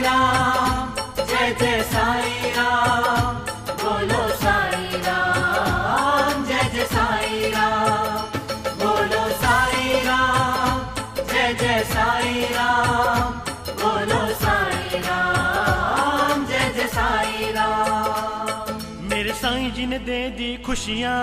राम, जय जय साईं राम, बोलो साईं राम, जय जय साईं राम, बोलो साईं राम, जय जय साईं राम, बोलो साईं राम, जय जय साईं राम। मेरे साईं जी ने दे दी खुशियाँ,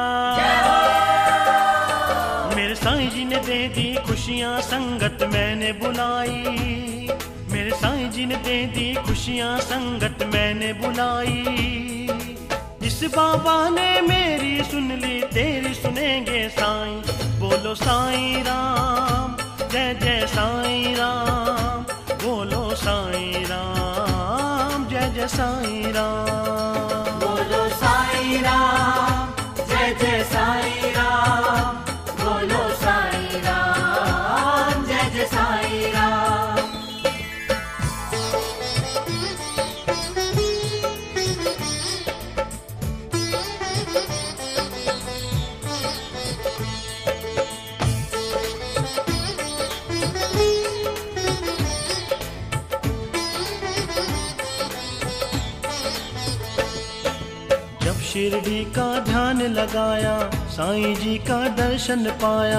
मेरे साईं जी ने दे दी खुशियाँ, संगत मैंने बुलाई। मेरे साईं जी ने दे दी खुशियाँ, संगत मैंने बुलाई। इस बाबा ने मेरी सुन ली, तेरी सुनेंगे साईं। बोलो साईं राम, जय जय साईं राम, बोलो साईं राम, जय जय साईं राम। बोलो साईं राम, जय जय साईं राम, बोलो साईं राम, जय जय साईं राम। जब शिरडी का ध्यान लगाया, साईं जी का दर्शन पाया।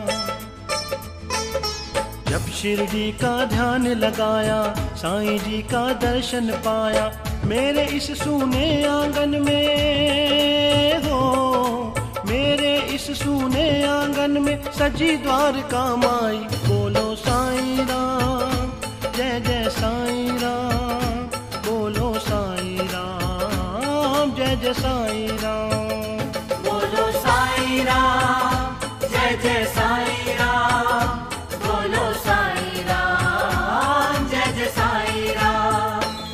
जब शिरडी का ध्यान लगाया, साईं जी का दर्शन पाया। मेरे इस सूने आंगन में हो, मेरे इस सूने आंगन में सजी द्वारका माई। बोलो साईं राम, जय जय साईं राम, बोलो साईं राम, जय जय साईं राम। बोलो साईं राम, जय जय साईं राम, बोलो साईं राम, जय जय साईं राम।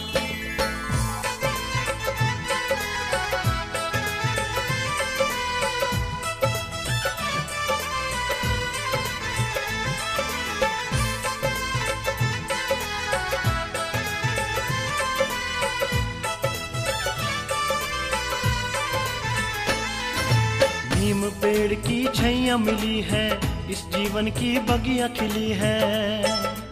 नीम पेड़ की छैया मिली है, इस जीवन की बगिया खिली है।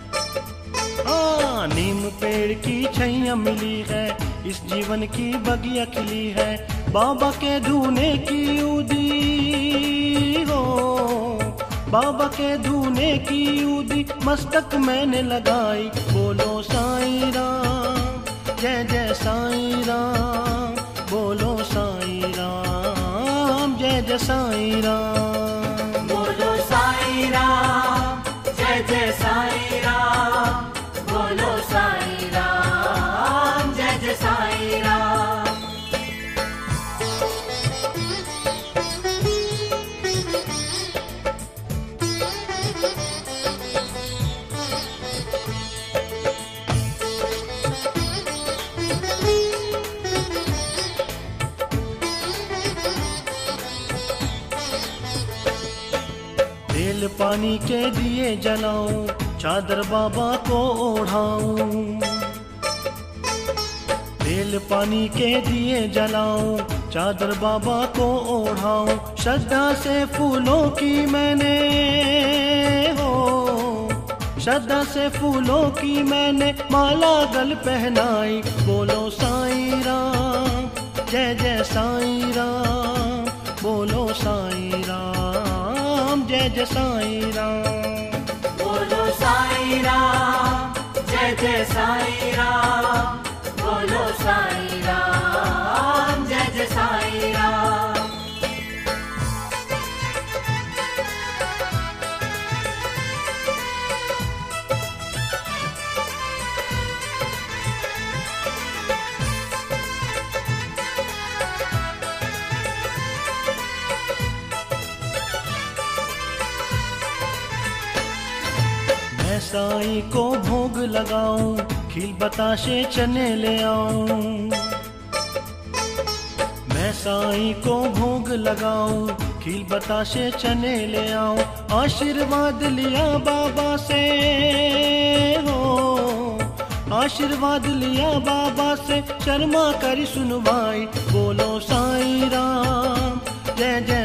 हाँ, नीम पेड़ की छैया मिली है, इस जीवन की बगिया खिली है। बाबा के धूने की उदी हो, बाबा के धूने की उदी मस्तक मैंने लगाई। बोलो साईं राम, जय जय साईं राम, बोलो साईं राम, जय जय साईं राम। बोलो साईं राम, जय जय साईं राम, बोलो साईं राम, जय जय साईं राम। तेल पानी के दिए जलाऊं, चादर बाबा को ओढ़ाऊं। तेल पानी के दिए जलाऊं, चादर बाबा को ओढ़ाऊं। श्रद्धा से फूलों की मैंने हो, श्रद्धा से फूलों की मैंने माला गल पहनाई। बोलो साईं राम, जय जय साईं राम, बोलो साईं राम, जय जय साईं राम। बोलो साईं राम, जय जय साईं राम, बोलो साईं राम, जय जय साईं राम। मैं साईं को भोग लगाऊं, खील बताशे चने ले आऊं। मैं साईं को भोग लगाऊं, खील बताशे चने ले आऊं। आशीर्वाद लिया बाबा से हो, आशीर्वाद लिया बाबा से, शर्मा कर सुनवाई। बोलो साईं राम, जय जय